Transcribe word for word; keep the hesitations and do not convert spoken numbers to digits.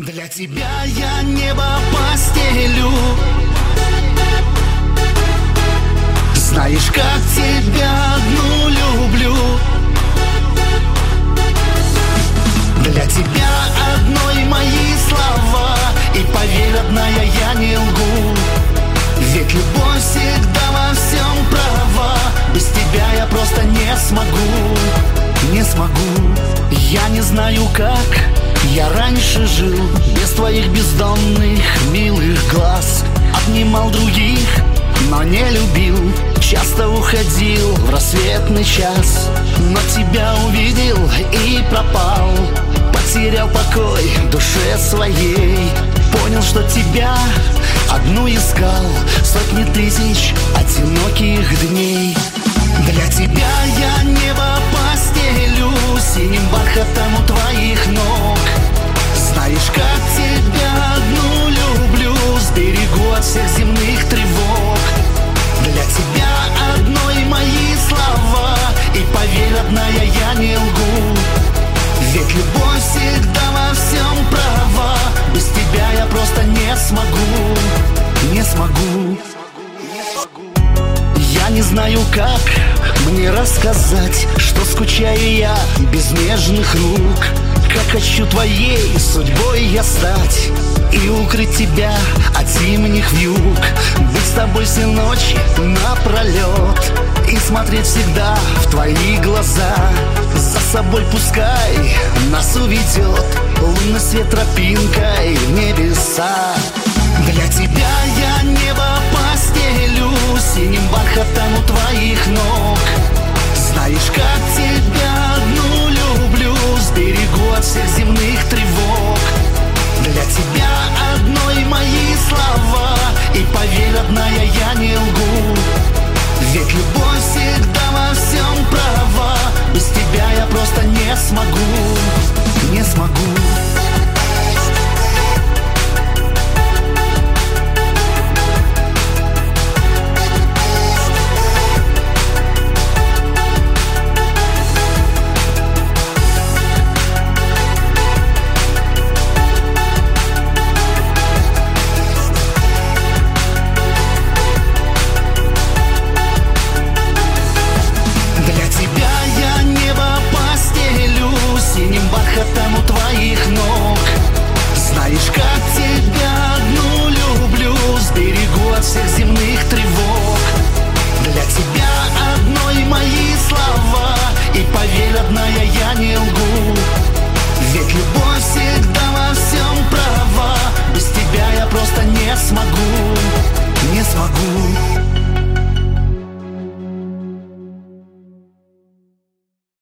Для тебя я небо постелю. Знаешь, как тебя одну люблю. Для тебя одной мои слова. И поверь, родная, я не лгу. Ведь любовь всегда во всем права. Без тебя я просто не смогу. Не смогу. Я не знаю, как я раньше жил без твоих бездонных милых глаз. Обнимал других, но не любил. Часто уходил в рассветный час, но тебя увидел и пропал. Потерял покой в душе своей. Понял, что тебя одну искал сотни тысяч одиноких дней. Для тебя я небо постелю синим бархатом у твоих ног. Знаешь, как тебя одну люблю, сберегу от всех земных тревог. Для тебя одной мои слова. И поверь, родная, я не лгу. Ведь любовь всегда во всем права. Без тебя я просто не смогу. Не смогу. Я не знаю, как мне рассказать, что скучаю я без нежных рук. Как хочу твоей судьбой я стать и укрыть тебя от зимних вьюг. Быть с тобой все ночи напролет и смотреть всегда в твои глаза. За собой пускай нас уведет лунный свет тропинкой в небеса. Для тебя я небо постелю синим бархатом у твоих ног. Знаешь, как тебя одну люблю, сберегу от всех земных тревог. Для тебя одной мои слова. И поверь, родная, я не лгу. Ведь любовь всегда во всем права. Без тебя я просто не смогу. Не смогу. Бархатом у твоих ног. Знаешь, как тебя одну люблю, сберегу от всех земных тревог. Для тебя одной мои слова. И поверь, родная, я не лгу. Ведь любовь всегда во всем права. Без тебя я просто не смогу. Не смогу.